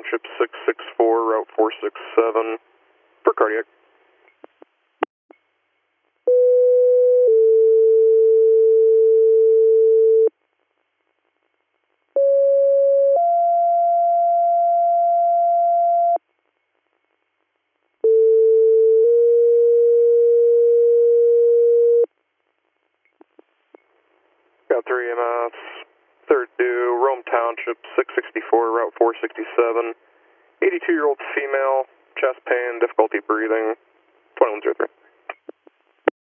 Township 664, Route 467, for cardiac. Got 3 EMS, third due, Rome Township, 664, Route 467, 82-year-old female, chest pain, difficulty breathing, 2103.